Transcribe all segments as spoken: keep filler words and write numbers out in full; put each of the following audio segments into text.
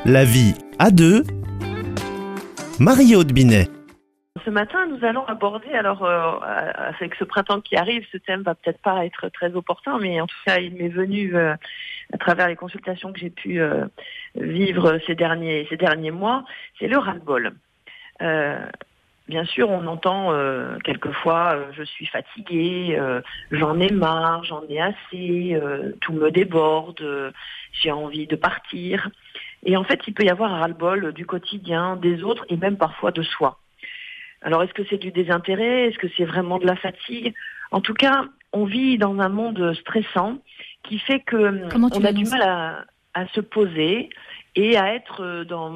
La vie à deux. Marie-Aude Binet. Ce matin, nous allons aborder, alors euh, avec ce printemps qui arrive, ce thème va peut-être pas être très opportun, mais en tout cas, il m'est venu euh, à travers les consultations que j'ai pu euh, vivre ces derniers ces derniers mois, c'est le ras-le-bol. Euh, bien sûr, on entend euh, quelquefois euh, je suis fatiguée, euh, j'en ai marre, j'en ai assez, euh, tout me déborde, euh, j'ai envie de partir. Et en fait, il peut y avoir un ras-le-bol du quotidien, des autres et même parfois de soi. Alors, est-ce que c'est du désintérêt? Est-ce que c'est vraiment de la fatigue? En tout cas, on vit dans un monde stressant qui fait que on a du mal à, à se poser et à être dans,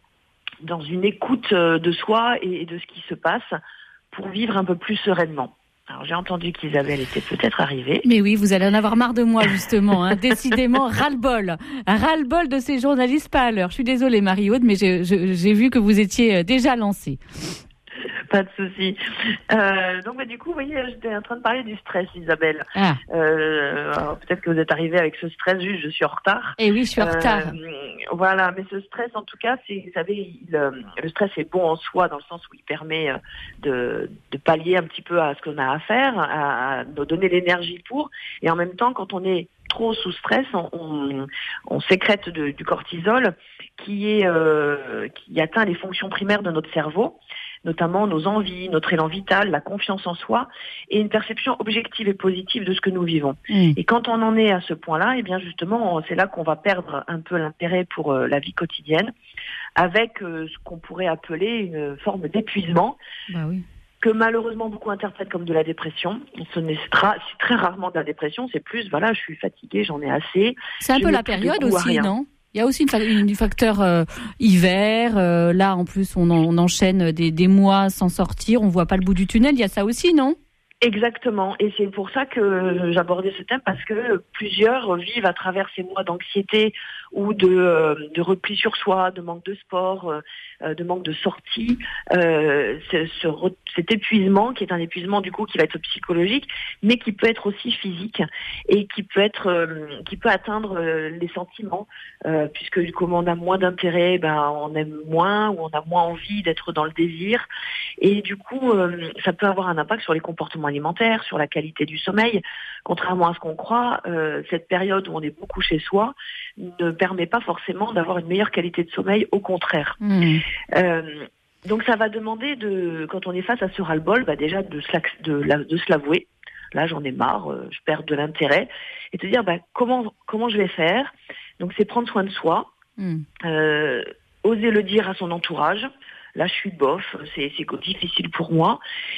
dans une écoute de soi et de ce qui se passe pour vivre un peu plus sereinement. Alors, j'ai entendu qu'Isabelle était peut-être arrivée. Mais oui, vous allez en avoir marre de moi, justement. Hein. Décidément, ras-le-bol. Ras-le-bol de ces journalistes pas à l'heure. Je suis désolée, Marie-Aude, mais j'ai, j'ai vu que vous étiez déjà lancée. Pas de souci. Euh, donc, bah, du coup, vous voyez, j'étais en train de parler du stress, Isabelle. Ah. Euh, alors, peut-être que vous êtes arrivée avec ce stress, juste, je suis en retard. Eh oui, je suis en euh, retard. Voilà, mais ce stress, en tout cas, c'est, vous savez, il, euh, le stress est bon en soi, dans le sens où il permet euh, de, de pallier un petit peu à ce qu'on a à faire, à, à nous donner l'énergie pour. Et en même temps, quand on est trop sous stress, on, on, on sécrète de, du cortisol qui est euh, qui atteint les fonctions primaires de notre cerveau, notamment nos envies, notre élan vital, la confiance en soi et une perception objective et positive de ce que nous vivons. Mmh. Et quand on en est à ce point-là, eh bien justement, c'est là qu'on va perdre un peu l'intérêt pour euh, la vie quotidienne, avec euh, ce qu'on pourrait appeler une forme d'épuisement. Bah oui. Que malheureusement beaucoup interprètent comme de la dépression. Ce n'est tra- c'est très rarement de la dépression, c'est plus, voilà, je suis fatiguée, j'en ai assez. C'est un peu la période aussi, non ? Il y a aussi un facteur euh, hiver. Euh, là, en plus, on, en, on enchaîne des, des mois sans sortir. On voit pas le bout du tunnel. Il y a ça aussi, non ? Exactement. Et c'est pour ça que j'abordais ce thème, parce que plusieurs vivent à travers ces mois d'anxiété ou de, euh, de repli sur soi, de manque de sport, euh, de manque de sortie, euh, ce, ce, cet épuisement qui est un épuisement du coup qui va être psychologique, mais qui peut être aussi physique et qui peut être, euh, qui peut atteindre euh, les sentiments, euh, puisque du coup on a moins d'intérêt, ben on aime moins ou on a moins envie d'être dans le désir, et du coup euh, ça peut avoir un impact sur les comportements alimentaires, sur la qualité du sommeil. Contrairement à ce qu'on croit, euh, cette période où on est beaucoup chez soi ne permet pas forcément d'avoir une meilleure qualité de sommeil, au contraire. Mmh. Euh, donc ça va demander, de, quand on est face à ce ras-le-bol, bah déjà de se, de, la, de se l'avouer. Là, j'en ai marre, euh, je perds de l'intérêt. Et te dire, bah, comment, comment je vais faire? Donc c'est prendre soin de soi, mmh. euh, oser le dire à son entourage. Là, je suis bof, c'est, c'est difficile pour moi.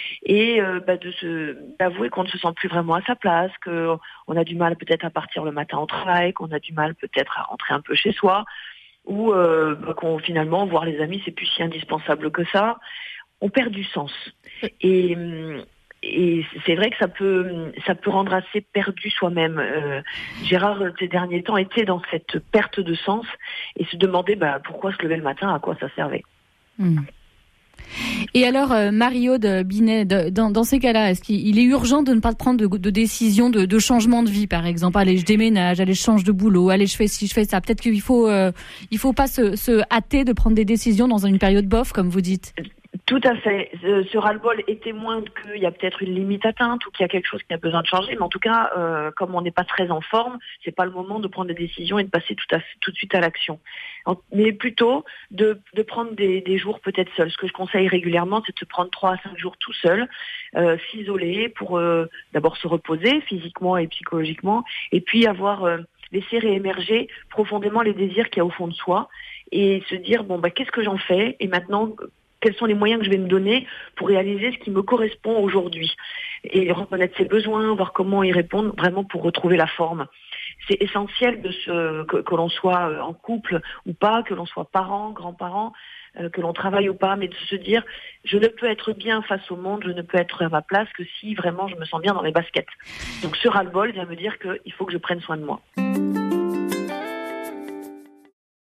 Et euh, bah, de se, d'avouer qu'on ne se sent plus vraiment à sa place, qu'on a du mal peut-être à partir le matin au travail, qu'on a du mal peut-être à rentrer un peu chez soi, ou euh, bah, qu'on finalement, voir les amis, c'est plus si indispensable que ça. On perd du sens. Et, et c'est vrai que ça peut, ça peut rendre assez perdu soi-même. Euh, Gérard, ces derniers temps, était dans cette perte de sens et se demandait bah, pourquoi se lever le matin, à quoi ça servait. Mmh. Et alors, euh, Marie-Aude Binet, de, dans, dans ces cas-là, est-ce qu'il est urgent de ne pas prendre de, de décision de, de changement de vie, par exemple? Allez, je déménage, allez, je change de boulot, allez, je fais ci, je fais ça. Peut-être qu'il faut, euh, il faut pas se, se hâter de prendre des décisions dans une période bof, comme vous dites. Tout à fait. Ce ras-le-bol est témoin qu'il y a peut-être une limite atteinte ou qu'il y a quelque chose qui a besoin de changer. Mais en tout cas, euh, comme on n'est pas très en forme, c'est pas le moment de prendre des décisions et de passer tout, à, tout de suite à l'action. Mais plutôt de, de prendre des, des jours peut-être seuls. Ce que je conseille régulièrement, c'est de se prendre trois à cinq jours tout seul, euh, s'isoler pour euh, d'abord se reposer physiquement et psychologiquement, et puis avoir euh, laissé réémerger profondément les désirs qu'il y a au fond de soi et se dire bon bah qu'est-ce que j'en fais et maintenant quels sont les moyens que je vais me donner pour réaliser ce qui me correspond aujourd'hui. Et reconnaître ses besoins, voir comment y répondre, vraiment pour retrouver la forme. C'est essentiel de se, que, que l'on soit en couple ou pas, que l'on soit parent, grands-parents, euh, que l'on travaille ou pas, mais de se dire, je ne peux être bien face au monde, je ne peux être à ma place que si vraiment je me sens bien dans mes baskets. Donc ce ras-le-bol vient me dire qu'il faut que je prenne soin de moi.